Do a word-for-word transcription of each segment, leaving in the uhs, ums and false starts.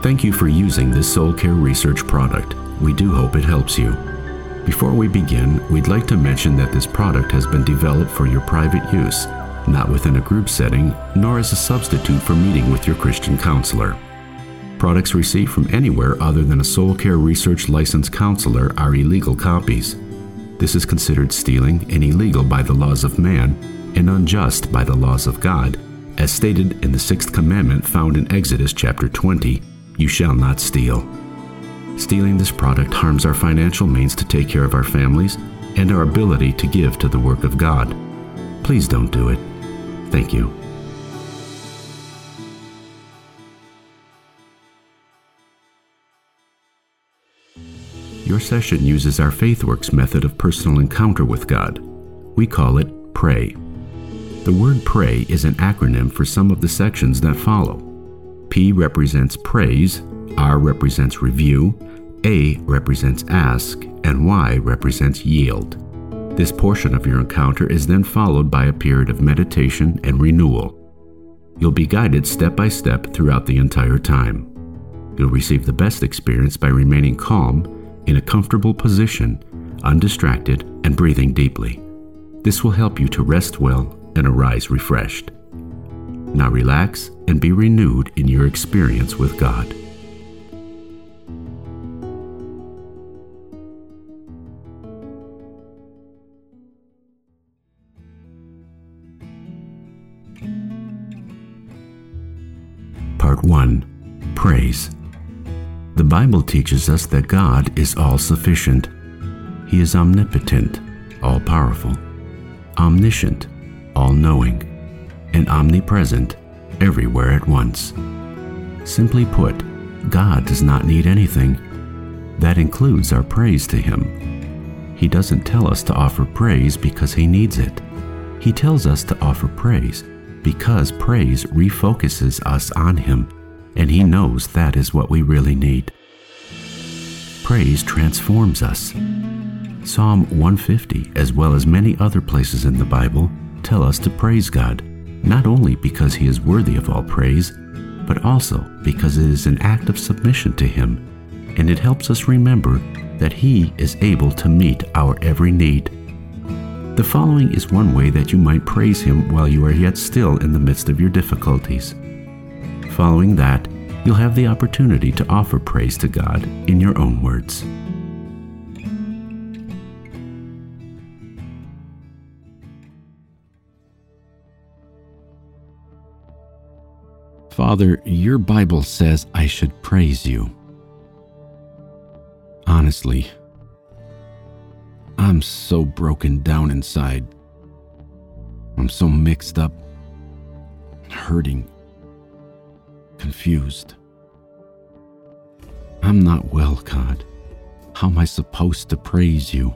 Thank you for using this Soul Care Research product. We do hope it helps you. Before we begin, we'd like to mention that this product has been developed for your private use, not within a group setting, nor as a substitute for meeting with your Christian counselor. Products received from anywhere other than a Soul Care Research licensed counselor are illegal copies. This is considered stealing and illegal by the laws of man and unjust by the laws of God, as stated in the sixth commandment found in Exodus chapter twenty, "You shall not steal." Stealing this product harms our financial means to take care of our families and our ability to give to the work of God. Please don't do it. Thank you. Your session uses our FaithWorks method of personal encounter with God. We call it PRAY. The word PRAY is an acronym for some of the sections that follow. P represents praise, R represents review, A represents ask, and Y represents yield. This portion of your encounter is then followed by a period of meditation and renewal. You'll be guided step by step throughout the entire time. You'll receive the best experience by remaining calm, in a comfortable position, undistracted, and breathing deeply. This will help you to rest well and arise refreshed. Now relax and be renewed in your experience with God. Part one. Praise. The Bible teaches us that God is all-sufficient. He is omnipotent, all-powerful, omniscient, all-knowing, and omnipresent, everywhere at once. Simply put, God does not need anything. That includes our praise to Him. He doesn't tell us to offer praise because He needs it. He tells us to offer praise because praise refocuses us on Him, and He knows that is what we really need. Praise transforms us. Psalm one fifty, as well as many other places in the Bible, tell us to praise God, not only because He is worthy of all praise, but also because it is an act of submission to Him, and it helps us remember that He is able to meet our every need. The following is one way that you might praise Him while you are yet still in the midst of your difficulties. Following that, you'll have the opportunity to offer praise to God in your own words. Father, your Bible says I should praise you. Honestly, I'm so broken down inside. I'm so mixed up, hurting, confused. I'm not well, God. How am I supposed to praise you?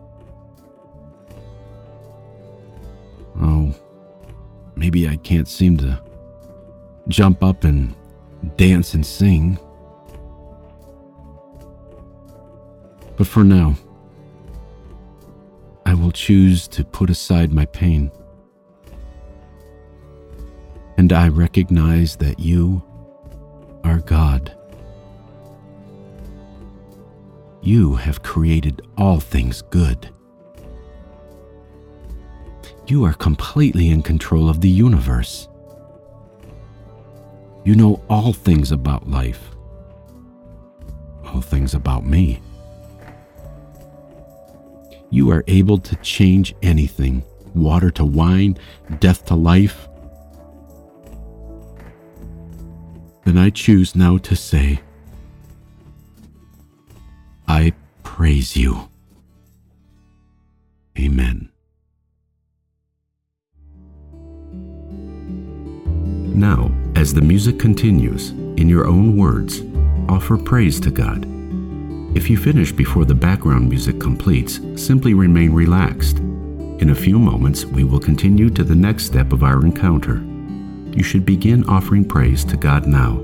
Oh, maybe I can't seem to jump up and dance and sing. But for now, I will choose to put aside my pain. And I recognize that you are God. You have created all things good. You are completely in control of the universe. You know all things about life, all things about me. You are able to change anything, water to wine, death to life. Then I choose now to say, I praise you. Amen. Now, as the music continues, in your own words, offer praise to God. If you finish before the background music completes, simply remain relaxed. In a few moments, we will continue to the next step of our encounter. You should begin offering praise to God now.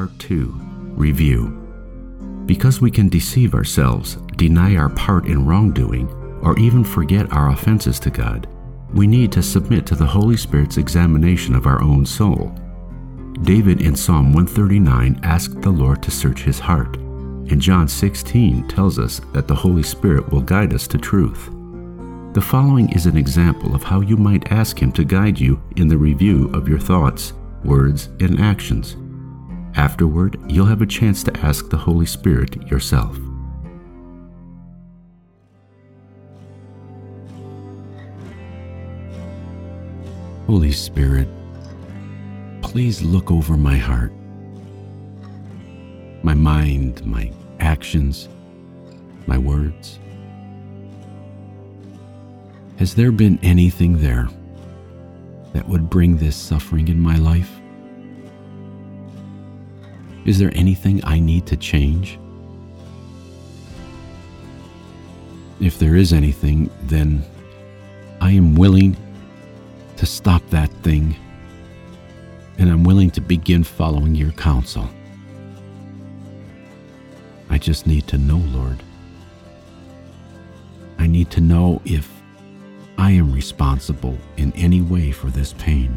Part two, Review. Because we can deceive ourselves, deny our part in wrongdoing, or even forget our offenses to God, we need to submit to the Holy Spirit's examination of our own soul. David in Psalm one thirty-nine asked the Lord to search his heart, and John sixteen tells us that the Holy Spirit will guide us to truth. The following is an example of how you might ask Him to guide you in the review of your thoughts, words, and actions. Afterward, you'll have a chance to ask the Holy Spirit yourself. Holy Spirit, please look over my heart, my mind, my actions, my words. Has there been anything there that would bring this suffering in my life? Is there anything I need to change? If there is anything, then I am willing to stop that thing, and I'm willing to begin following your counsel. I just need to know, Lord. I need to know if I am responsible in any way for this pain.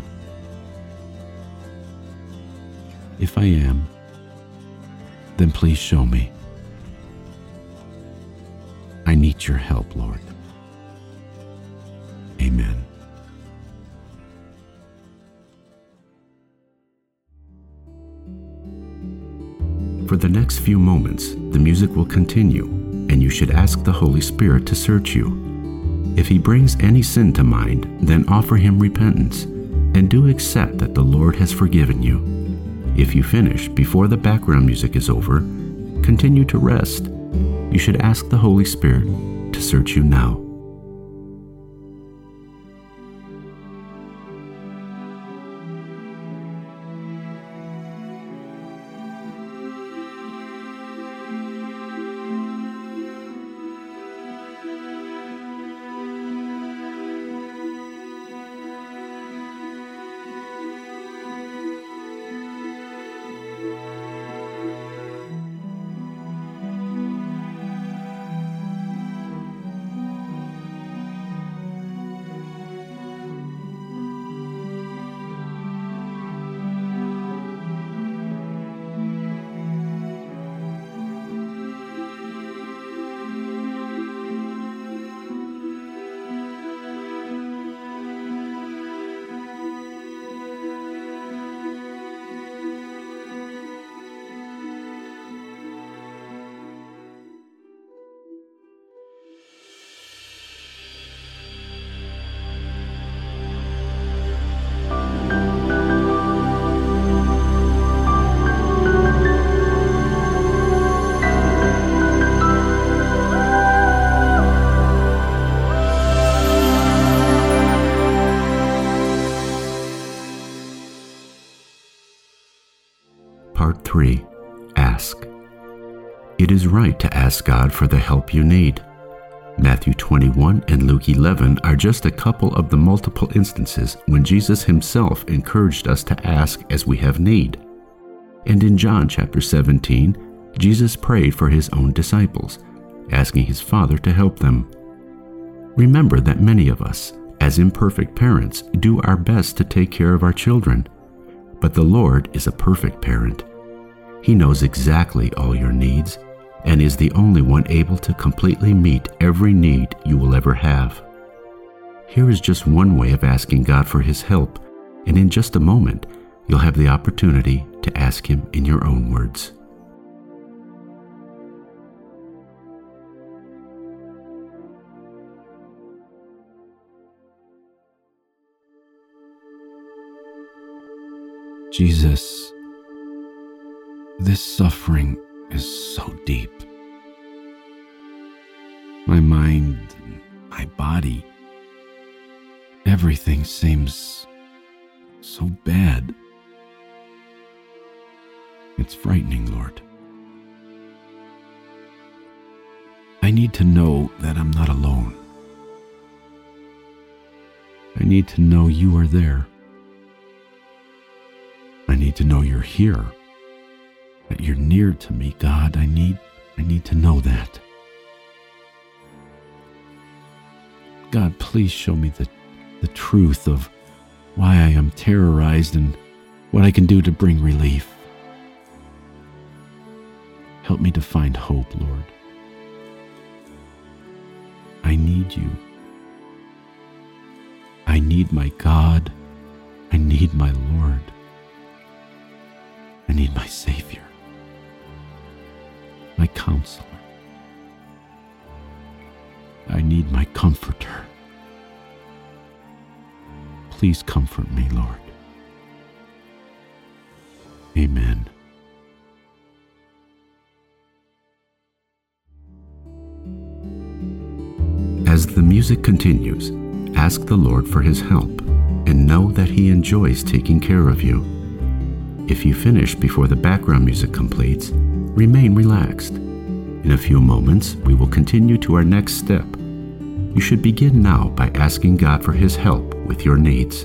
If I am, then please show me. I need your help, Lord. Amen. For the next few moments, the music will continue, and you should ask the Holy Spirit to search you. If He brings any sin to mind, then offer Him repentance, and do accept that the Lord has forgiven you. If you finish before the background music is over, continue to rest. You should ask the Holy Spirit to search you now. Part three. Ask. It is right to ask God for the help you need. Matthew twenty-one and Luke eleven are just a couple of the multiple instances when Jesus Himself encouraged us to ask as we have need. And in John chapter seventeen, Jesus prayed for His own disciples, asking His Father to help them. Remember that many of us, as imperfect parents, do our best to take care of our children. But the Lord is a perfect parent. He knows exactly all your needs and is the only one able to completely meet every need you will ever have. Here is just one way of asking God for His help, and in just a moment, you'll have the opportunity to ask Him in your own words. Jesus, this suffering is so deep. My mind, my body, everything seems so bad. It's frightening, Lord. I need to know that I'm not alone. I need to know you are there. I need to know you're here, that you're near to me, God. I need, I need to know that. God, please show me the, the truth of why I am terrorized and what I can do to bring relief. Help me to find hope, Lord. I need you. I need my God. I need my Lord. I need my Savior, my counselor. I need my comforter. Please comfort me, Lord. Amen. As the music continues, ask the Lord for His help and know that He enjoys taking care of you. If you finish before the background music completes, remain relaxed. In a few moments, we will continue to our next step. You should begin now by asking God for His help with your needs.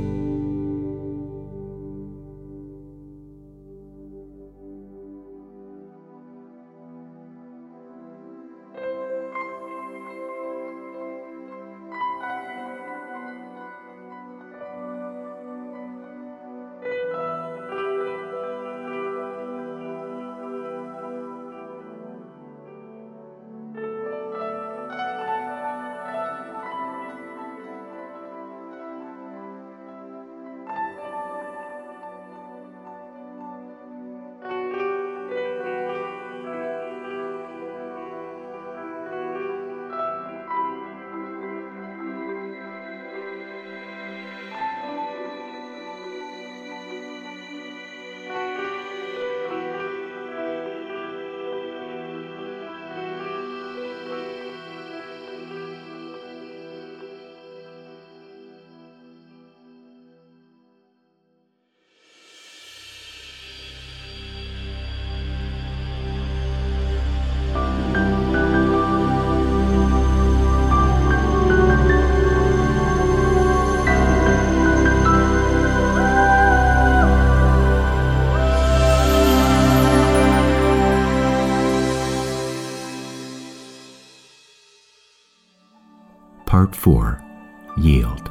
Part four. Yield.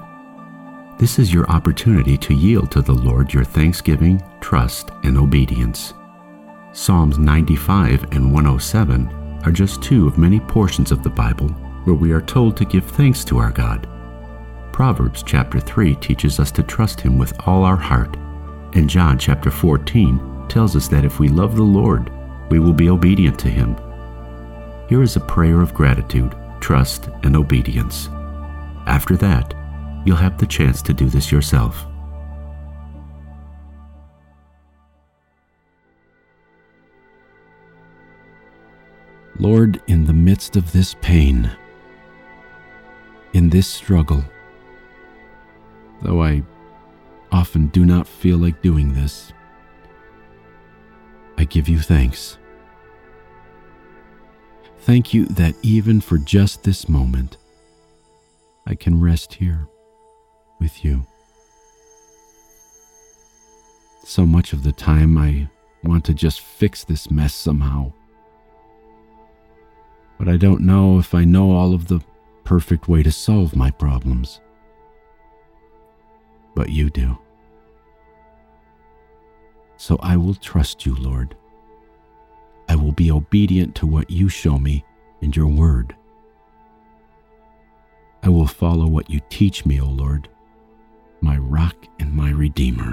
This is your opportunity to yield to the Lord your thanksgiving, trust, and obedience. Psalms ninety-five and one oh seven are just two of many portions of the Bible where we are told to give thanks to our God. Proverbs chapter three teaches us to trust Him with all our heart, and John chapter fourteen tells us that if we love the Lord, we will be obedient to Him. Here is a prayer of gratitude, trust, and obedience. After that, you'll have the chance to do this yourself. Lord, in the midst of this pain, in this struggle, though I often do not feel like doing this, I give you thanks. Thank you that even for just this moment, I can rest here with you. So much of the time I want to just fix this mess somehow. But I don't know if I know all of the perfect way to solve my problems. But you do. So I will trust you, Lord. I will be obedient to what you show me in your word. I will follow what you teach me, O Lord, my rock and my redeemer,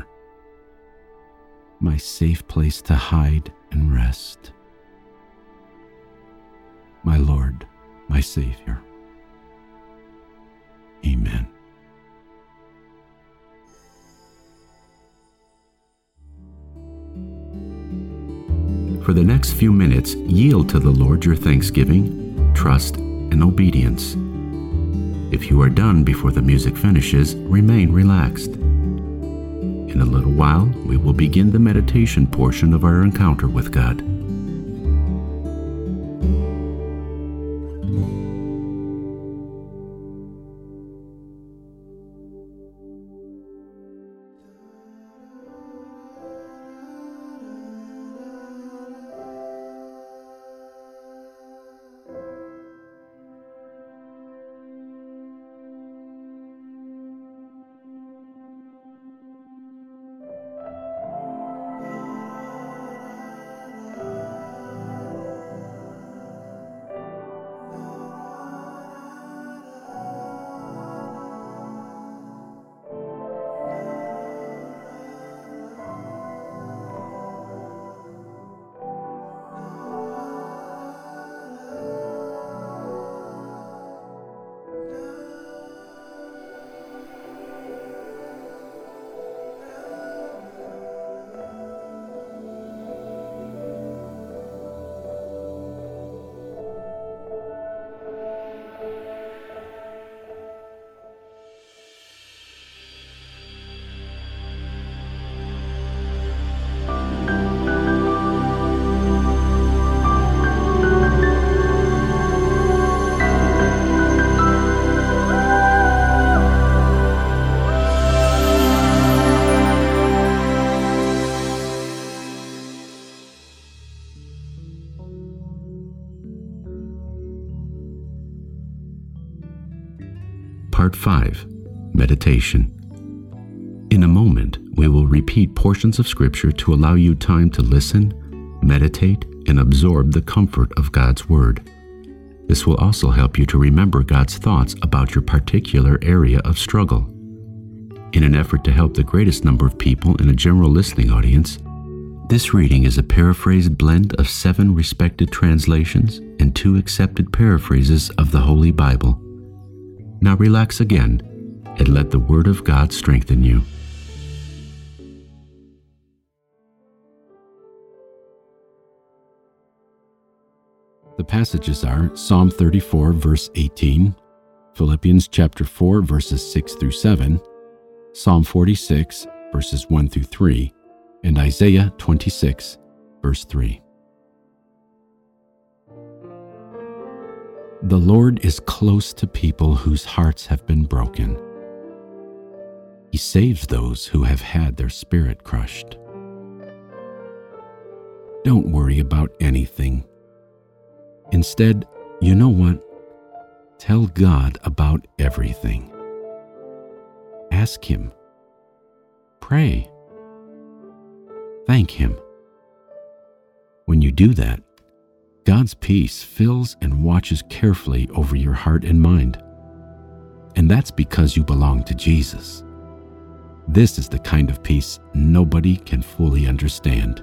my safe place to hide and rest, my Lord, my Savior. Amen. For the next few minutes, yield to the Lord your thanksgiving, trust, and obedience. If you are done before the music finishes, remain relaxed. In a little while, we will begin the meditation portion of our encounter with God. Part five. Meditation. In a moment, we will repeat portions of Scripture to allow you time to listen, meditate, and absorb the comfort of God's Word. This will also help you to remember God's thoughts about your particular area of struggle. In an effort to help the greatest number of people in a general listening audience, this reading is a paraphrased blend of seven respected translations and two accepted paraphrases of the Holy Bible. Now relax again and let the Word of God strengthen you. The passages are Psalm thirty-four, verse eighteen, Philippians chapter four, verses six through seven, Psalm forty-six, verses one through three, and Isaiah twenty-six, verse three. The Lord is close to people whose hearts have been broken. He saves those who have had their spirit crushed. Don't worry about anything. Instead, you know what? Tell God about everything. Ask Him. Pray. Thank Him. When you do that, God's peace fills and watches carefully over your heart and mind. And that's because you belong to Jesus. This is the kind of peace nobody can fully understand.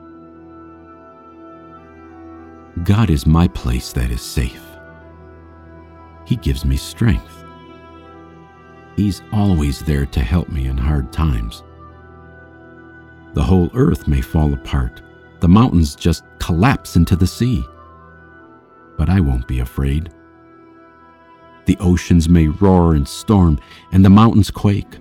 God is my place that is safe. He gives me strength. He's always there to help me in hard times. The whole earth may fall apart. The mountains just collapse into the sea. But I won't be afraid. The oceans may roar and storm, and the mountains quake.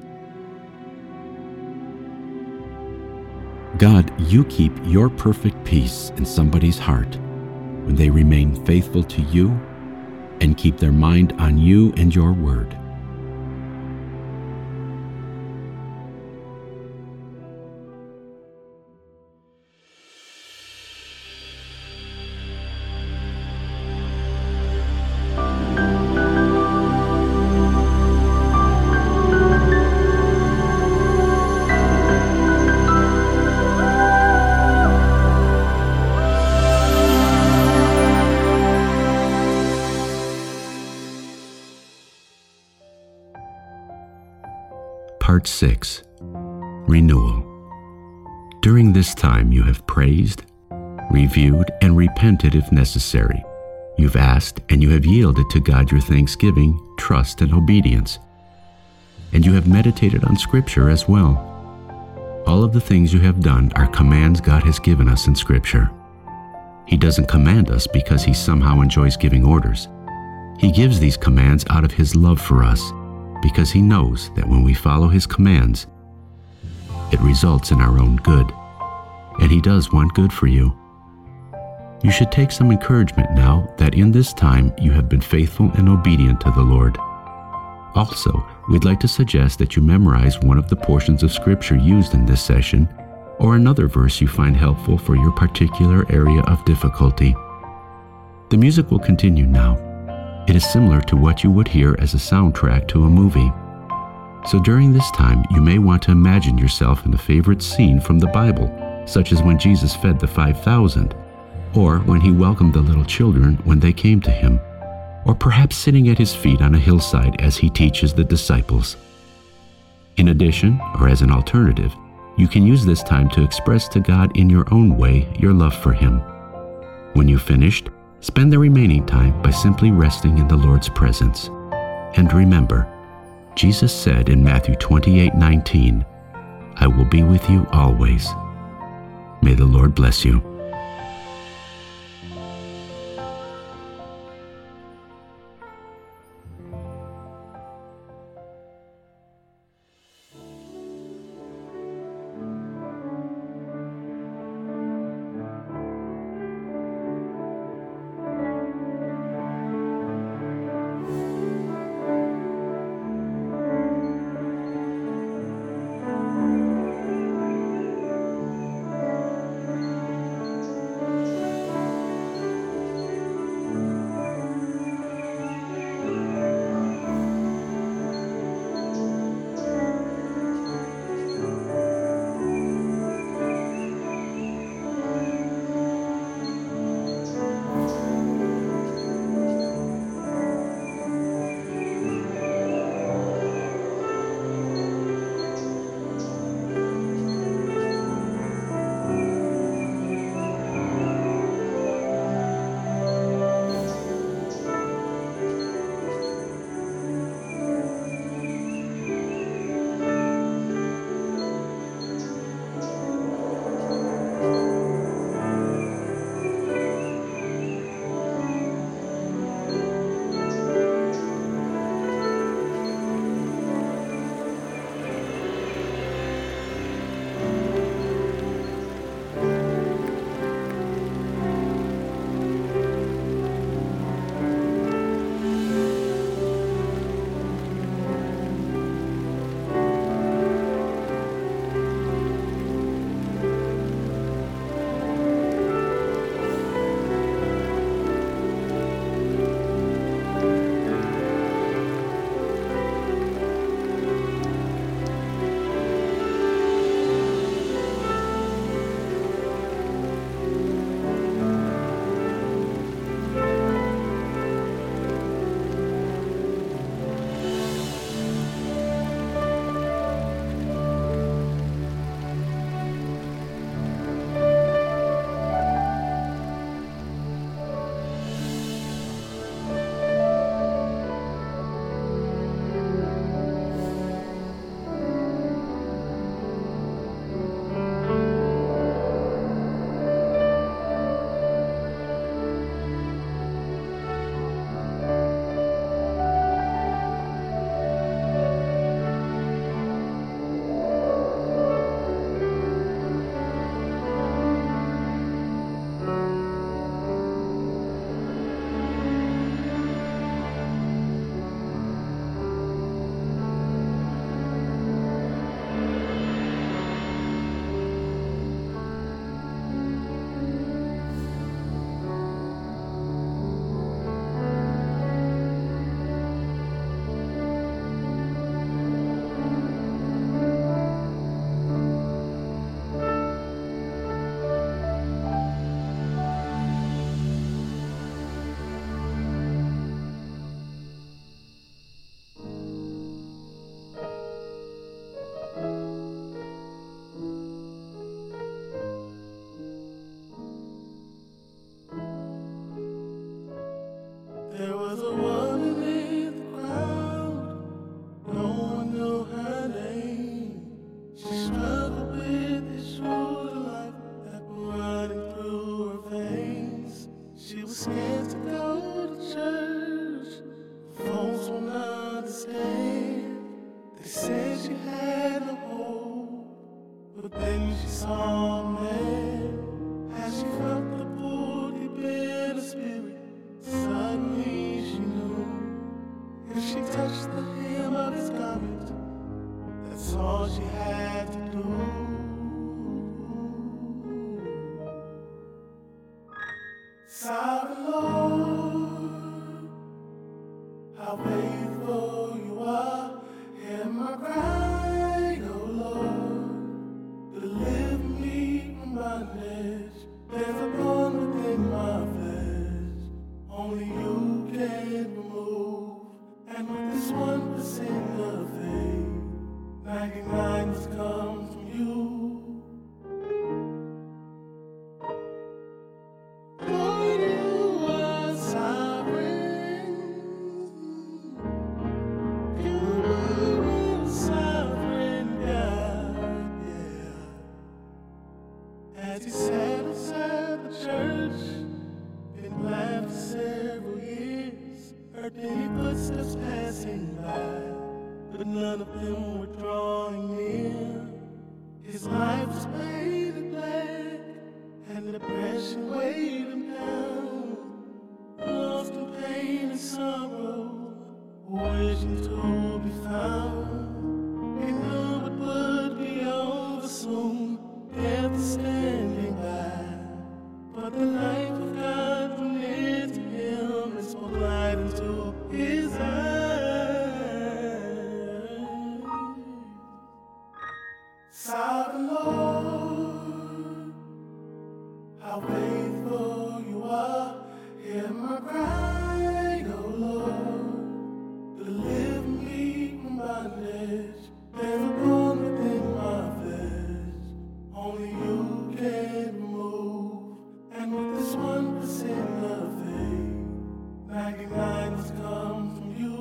God, you keep your perfect peace in somebody's heart when they remain faithful to you and keep their mind on you and your word. Part six. Renewal. During this time you have praised, reviewed, and repented if necessary. You've asked and you have yielded to God your thanksgiving, trust, and obedience. And you have meditated on Scripture as well. All of the things you have done are commands God has given us in Scripture. He doesn't command us because He somehow enjoys giving orders. He gives these commands out of His love for us, because He knows that when we follow His commands, it results in our own good. And He does want good for you. You should take some encouragement now that in this time you have been faithful and obedient to the Lord. Also, we'd like to suggest that you memorize one of the portions of Scripture used in this session, or another verse you find helpful for your particular area of difficulty. The music will continue now. It is similar to what you would hear as a soundtrack to a movie. So during this time, you may want to imagine yourself in a favorite scene from the Bible, such as when Jesus fed the five thousand, or when He welcomed the little children when they came to Him, or perhaps sitting at His feet on a hillside as He teaches the disciples. In addition, or as an alternative, you can use this time to express to God in your own way your love for Him. When you've finished, spend the remaining time by simply resting in the Lord's presence. And remember, Jesus said in Matthew twenty-eight nineteen, "I will be with you always." May the Lord bless you. Sovereign Lord, how faithful you are. Hear my cry, oh Lord, deliver me from bondage. There's a thorn within my flesh, only you can remove. And with this one percent of faith, ninety-nine must come from you. As he sat outside the church, been blind for several years, heard many footsteps passing by, but none of them were drawing near. His life was painted black, and depression weighed him down. Lost in pain and sorrow, wishing to be found. He knew it would be over soon. Death is standing by, but the life of God from near to him and spoke light into his eyes. Sovereign Lord, how faithful you are. Hear my cry, oh Lord, deliver me from bondage. There's a thorn within my flesh, only you can remove. And with this one percent of faith, ninety-nine must come from you.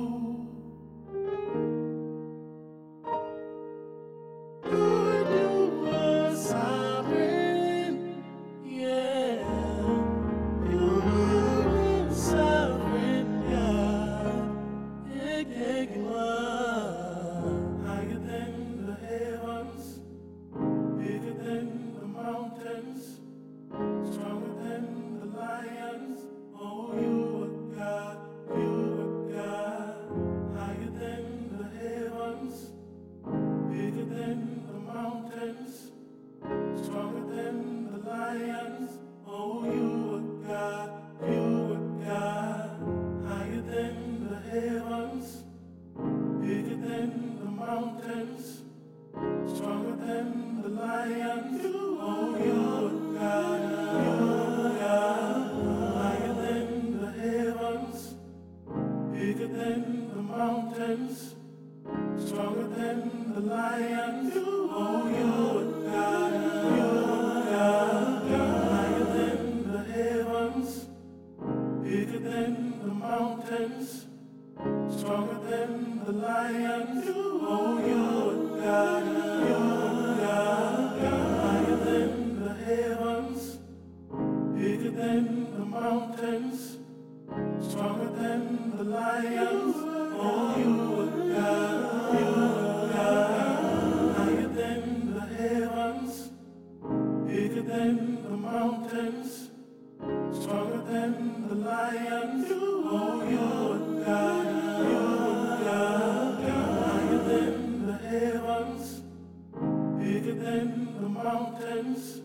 Lord, you are sovereign, yeah. You are sovereign God, yeah, yeah, you are. Higher than the heavens, bigger than the mountains, stronger than the lions. Oh, you are God, you are God. Higher than the heavens, bigger than the mountains, stronger than the lions. Oh, you are God, you are God. Higher than the heavens, bigger than the mountains, stronger than the lions. Oh, you are God, you are God. Higher than the heavens, bigger than the mountains, stronger than the lions. Oh, you are God, you are God. Higher than the heavens, bigger than the mountains, stronger than the lions. Oh, you are God, you are God. Higher than the heavens, bigger than the mountains, stronger than the lions. Oh, you are God, you are God. Higher than the heavens, bigger than the mountains, stronger than the lions. Oh, you are God, you are God. Higher than the heavens, bigger than the mountains,